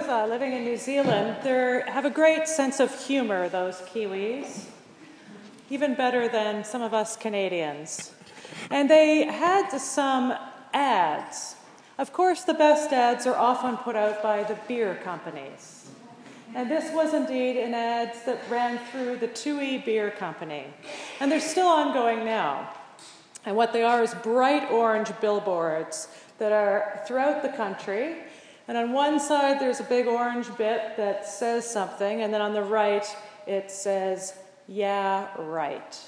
those living in New Zealand, they have a great sense of humor, those Kiwis, even better than some of us Canadians. And they had some ads. Of course, the best ads are often put out by the beer companies. And this was indeed an ad that ran through the Tui Beer Company. And they're still ongoing now. And what they are is bright orange billboards that are throughout the country. And on one side, there's a big orange bit that says something, and then on the right, it says, "Yeah, right."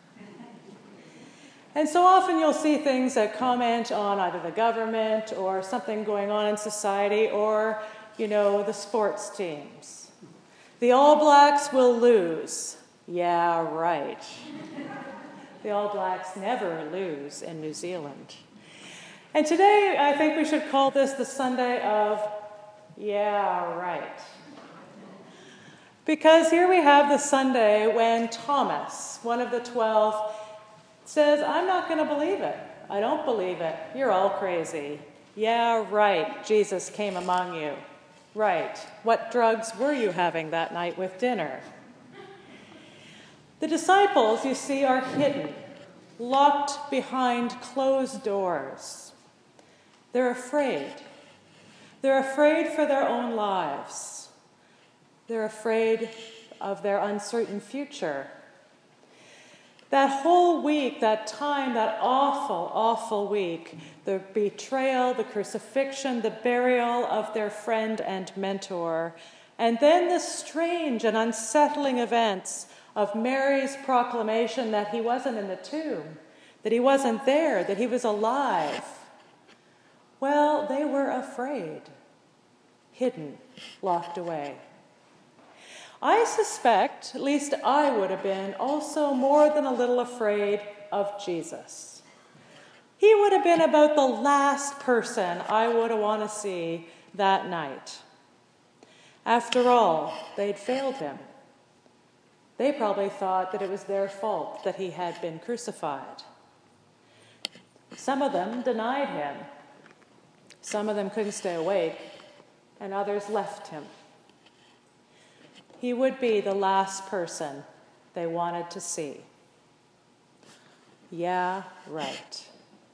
And so often you'll see things that comment on either the government or something going on in society or, the sports teams. The All Blacks will lose. Yeah, right. The All Blacks never lose in New Zealand. And today, I think we should call this the Sunday of, yeah, right. Because here we have the Sunday when Thomas, one of the 12, says, "I'm not going to believe it. I don't believe it. You're all crazy. Yeah, right. Jesus came among you. Right. What drugs were you having that night with dinner?" The disciples, you see, are hidden, locked behind closed doors. They're afraid. They're afraid for their own lives. They're afraid of their uncertain future. That whole week, that time, that awful, awful week, the betrayal, the crucifixion, the burial of their friend and mentor, and then the strange and unsettling events of Mary's proclamation that he wasn't in the tomb, that he wasn't there, that he was alive. Well, they were afraid, hidden, locked away. I suspect, at least I would have been, also more than a little afraid of Jesus. He would have been about the last person I would have wanted to see that night. After all, they'd failed him. They probably thought that it was their fault that he had been crucified. Some of them denied him. Some of them couldn't stay awake, and others left him. He would be the last person they wanted to see. Yeah, right.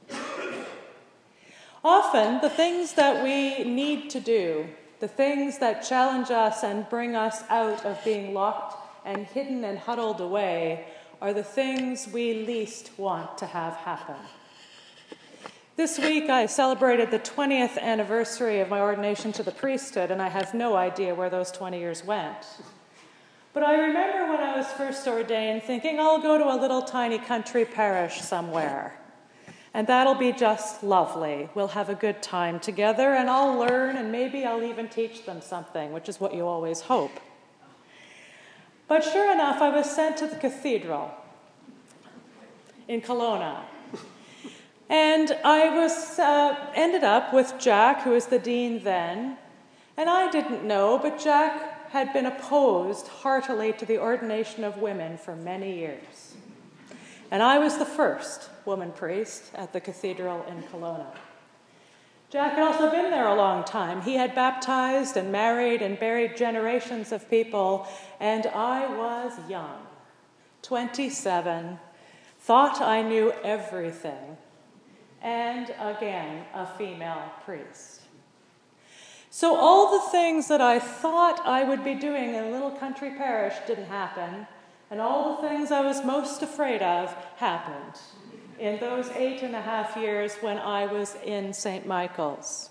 Often, the things that we need to do, the things that challenge us and bring us out of being locked and hidden and huddled away, are the things we least want to have happen. This week, I celebrated the 20th anniversary of my ordination to the priesthood, and I have no idea where those 20 years went. But I remember when I was first ordained thinking, I'll go to a little tiny country parish somewhere, and that'll be just lovely. We'll have a good time together, and I'll learn, and maybe I'll even teach them something, which is what you always hope. But sure enough, I was sent to the cathedral in Kelowna. And I ended up with Jack, who was the dean then, and I didn't know, but Jack had been opposed heartily to the ordination of women for many years. And I was the first woman priest at the cathedral in Kelowna. Jack had also been there a long time. He had baptized and married and buried generations of people, and I was young, 27, thought I knew everything. And again, a female priest. So all the things that I thought I would be doing in a little country parish didn't happen, and all the things I was most afraid of happened in those 8.5 years when I was in St. Michael's.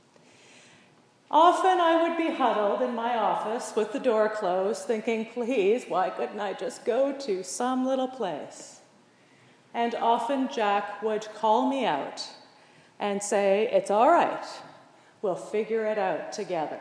Often I would be huddled in my office with the door closed, thinking, please, why couldn't I just go to some little place? And often Jack would call me out and say, it's all right, we'll figure it out together.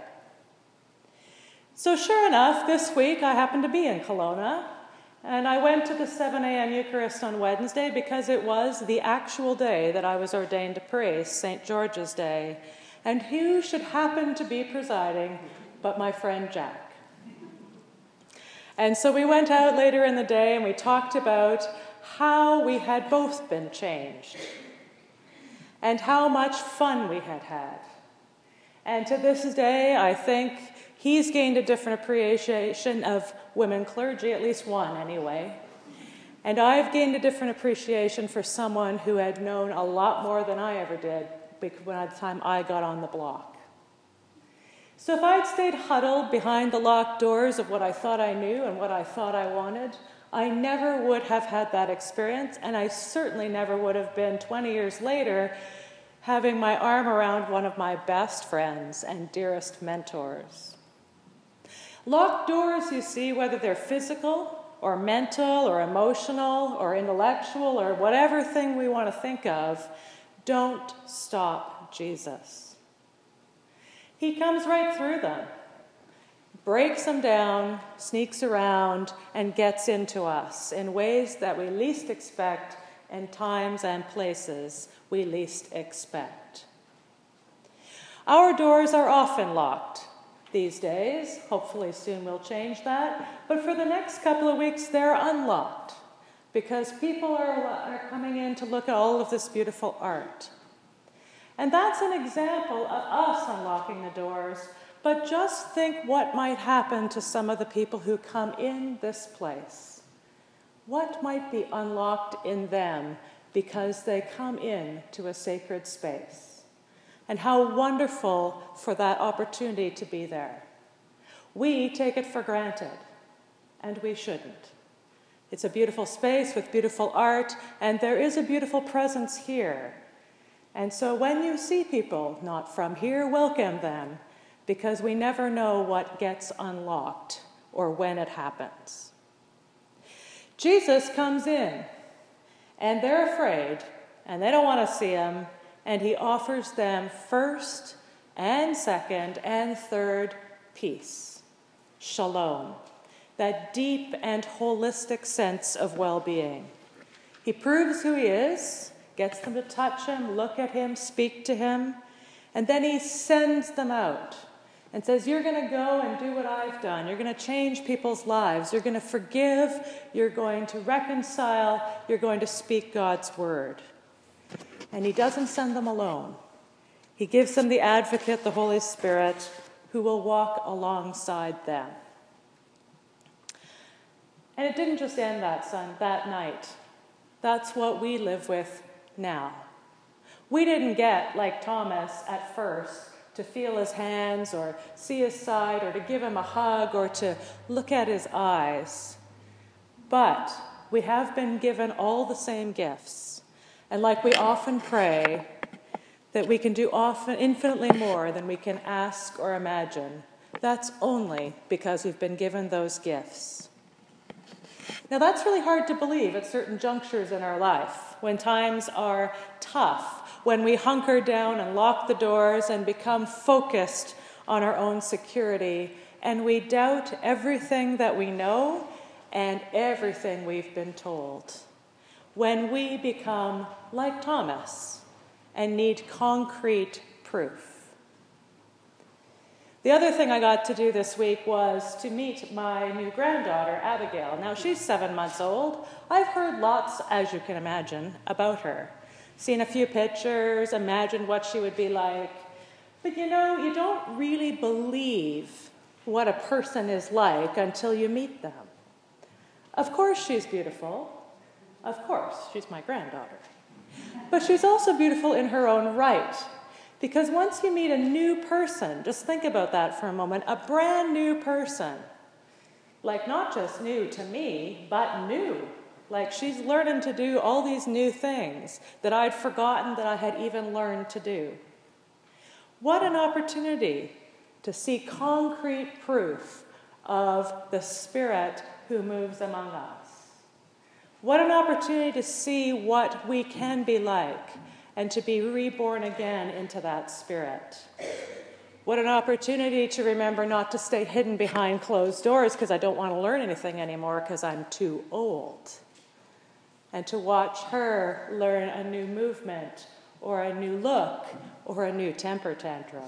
So sure enough, this week I happened to be in Kelowna, and I went to the 7 a.m. Eucharist on Wednesday because it was the actual day that I was ordained a priest, St. George's Day, and who should happen to be presiding but my friend Jack. And so we went out later in the day and we talked about how we had both been changed and how much fun we had had And to this day, I think he's gained a different appreciation of women clergy, at least one anyway. And I've gained a different appreciation for someone who had known a lot more than I ever did by the time I got on the block. So if I'd stayed huddled behind the locked doors of what I thought I knew and what I thought I wanted, I never would have had that experience, and I certainly never would have been 20 years later having my arm around one of my best friends and dearest mentors. Locked doors, you see, whether they're physical or mental or emotional or intellectual or whatever thing we want to think of, don't stop Jesus. He comes right through them, breaks them down, sneaks around, and gets into us in ways that we least expect and times and places we least expect. Our doors are often locked these days. Hopefully soon we'll change that. But for the next couple of weeks, they're unlocked because people are coming in to look at all of this beautiful art. And that's an example of us unlocking the doors. But just think what might happen to some of the people who come in this place. What might be unlocked in them because they come in to a sacred space? And how wonderful for that opportunity to be there. We take it for granted, and we shouldn't. It's a beautiful space with beautiful art, and there is a beautiful presence here. And so when you see people not from here, welcome them, because we never know what gets unlocked or when it happens. Jesus comes in, and they're afraid, and they don't want to see him, and he offers them first and second and third peace, shalom, that deep and holistic sense of well-being. He proves who he is, gets them to touch him, look at him, speak to him, and then he sends them out and says, you're going to go and do what I've done. You're going to change people's lives. You're going to forgive. You're going to reconcile. You're going to speak God's word. And he doesn't send them alone. He gives them the advocate, the Holy Spirit, who will walk alongside them. And it didn't just end that night. That's what we live with now. We didn't get, like Thomas at first, to feel his hands or see his side or to give him a hug or to look at his eyes. But we have been given all the same gifts. And like we often pray, that we can do often infinitely more than we can ask or imagine. That's only because we've been given those gifts. Now that's really hard to believe at certain junctures in our life, when times are tough, when we hunker down and lock the doors and become focused on our own security, and we doubt everything that we know and everything we've been told. When we become like Thomas and need concrete proof. The other thing I got to do this week was to meet my new granddaughter, Abigail. Now, she's 7 months old. I've heard lots, as you can imagine, about her. Seen a few pictures, imagined what she would be like. But you know, you don't really believe what a person is like until you meet them. Of course she's beautiful. Of course, she's my granddaughter. But she's also beautiful in her own right. Because once you meet a new person, just think about that for a moment, a brand new person, like not just new to me, but new. Like she's learning to do all these new things that I'd forgotten that I had even learned to do. What an opportunity to see concrete proof of the Spirit who moves among us. What an opportunity to see what we can be like and to be reborn again into that Spirit. What an opportunity to remember not to stay hidden behind closed doors because I don't want to learn anything anymore because I'm too old. And to watch her learn a new movement or a new look or a new temper tantrum.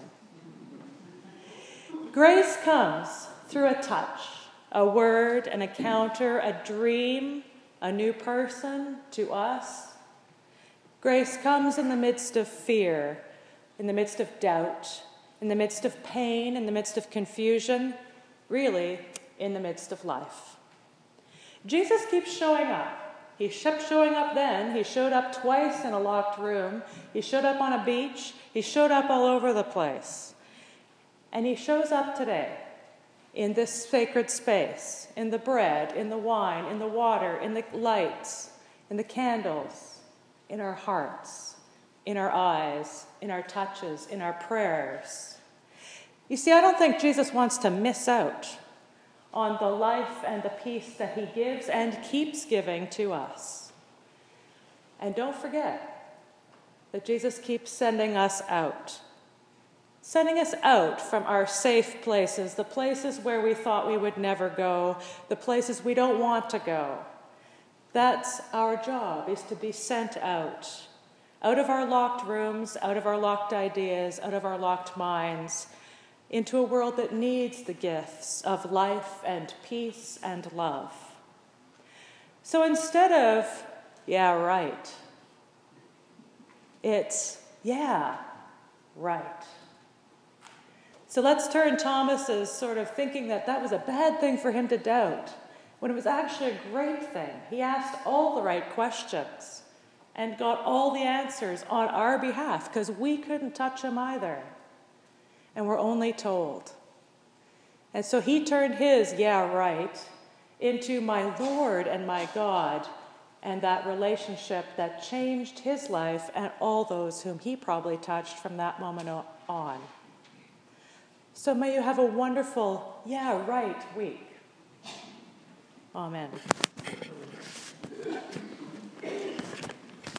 Grace comes through a touch, a word, an encounter, a dream, a new person to us. Grace comes in the midst of fear, in the midst of doubt, in the midst of pain, in the midst of confusion, really in the midst of life. Jesus keeps showing up. He kept showing up then. He showed up twice in a locked room. He showed up on a beach. He showed up all over the place. And he shows up today in this sacred space, in the bread, in the wine, in the water, in the lights, in the candles, in our hearts, in our eyes, in our touches, in our prayers. You see, I don't think Jesus wants to miss out on the life and the peace that he gives and keeps giving to us. And don't forget that Jesus keeps sending us out from our safe places, the places where we thought we would never go, the places we don't want to go. That's our job, is to be sent out of our locked rooms, out of our locked ideas, out of our locked minds, into a world that needs the gifts of life and peace and love. So instead of, yeah, right, it's, yeah, right. So let's turn Thomas's sort of thinking that was a bad thing for him to doubt, when it was actually a great thing. He asked all the right questions and got all the answers on our behalf, because we couldn't touch him either. And we're only told. And so he turned his, yeah, right, into my Lord and my God, and that relationship that changed his life and all those whom he probably touched from that moment on. So may you have a wonderful, yeah, right week. Amen.